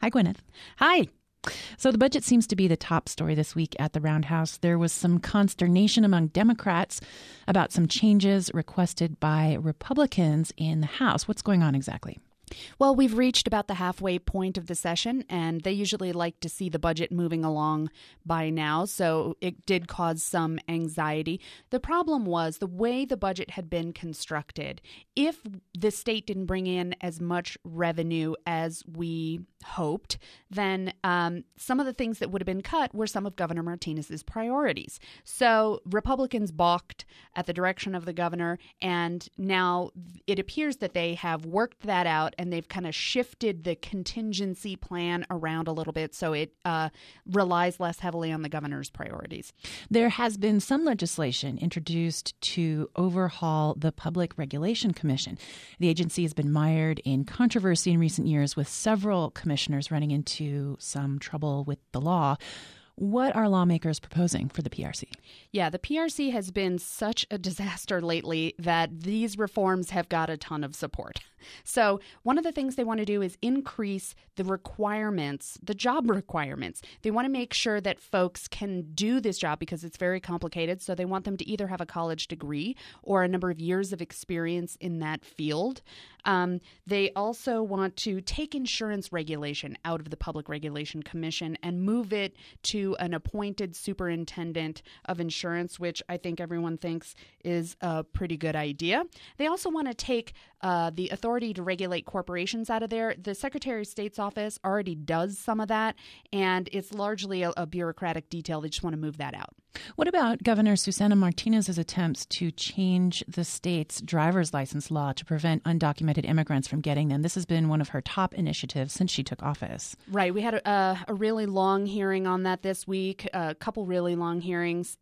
Hi, Gwyneth. Hi. So the budget seems to be the top story this week at the Roundhouse. There was some consternation among Democrats about some changes requested by Republicans in the House. What's going on exactly? Well, we've reached about the halfway point of the session, and they usually like to see the budget moving along by now, so it did cause some anxiety. The problem was the way the budget had been constructed. If the state didn't bring in as much revenue as we hoped, then some of the things that would have been cut were some of Governor Martinez's priorities. So Republicans balked at the direction of the governor, and now it appears that they have worked that out and they've kind of shifted the contingency plan around a little bit so it relies less heavily on the governor's priorities. There has been some legislation introduced to overhaul the Public Regulation Commission. The agency has been mired in controversy in recent years, with several commissioners running into some trouble with the law. What are lawmakers proposing for the PRC? Yeah, the PRC has been such a disaster lately that these reforms have got a ton of support. So one of the things they want to do is increase the requirements, the job requirements. They want to make sure that folks can do this job because it's very complicated. So they want them to either have a college degree or a number of years of experience in that field. They also want to take insurance regulation out of the Public Regulation Commission and move it to an appointed superintendent of insurance, which I think everyone thinks is a pretty good idea. They also want to take the authority to regulate corporations out of there. The Secretary of State's office already does some of that, and it's largely a bureaucratic detail. They just want to move that out. What about Governor Susana Martinez's attempts to change the state's driver's license law to prevent undocumented immigrants from getting them? This has been one of her top initiatives since she took office. Right. We had a really long hearing on that this week, a couple really long hearings.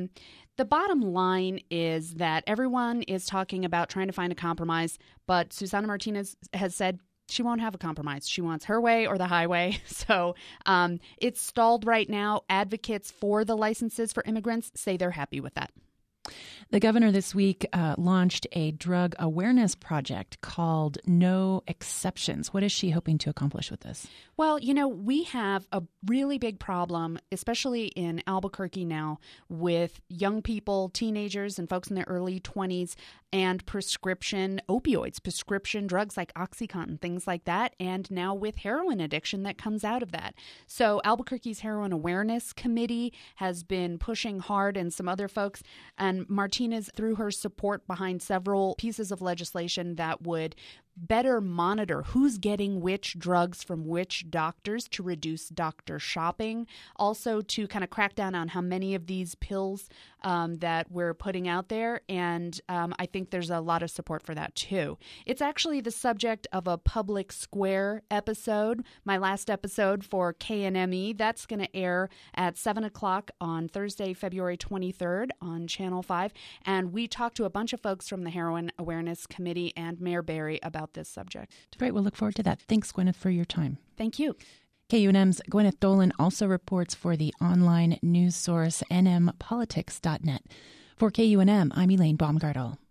The bottom line is that everyone is talking about trying to find a compromise, but Susana Martinez has said she won't have a compromise. She wants her way or the highway. So it's stalled right now. Advocates for the licenses for immigrants say they're happy with that. The governor this week launched a drug awareness project called No Exceptions. What is she hoping to accomplish with this? Well, we have a really big problem, especially in Albuquerque now, with young people, teenagers, and folks in their early 20s, and prescription opioids, prescription drugs like OxyContin, things like that, and now with heroin addiction that comes out of that. So Albuquerque's Heroin Awareness Committee has been pushing hard, and some other folks, and Martinez threw her support behind several pieces of legislation that would better monitor who's getting which drugs from which doctors to reduce doctor shopping, also to kind of crack down on how many of these pills that we're putting out there. And I think there's a lot of support for that, too. It's actually the subject of a Public Square episode, my last episode for KNME. That's going to air at 7 o'clock on Thursday, February 23rd on Channel 5. And we talked to a bunch of folks from the Heroin Awareness Committee and Mayor Barry about this subject. Great. We'll look forward to that. Thanks, Gwyneth, for your time. Thank you. KUNM's Gwyneth Dolan also reports for the online news source nmpolitics.net. For KUNM, I'm Elaine Baumgartel.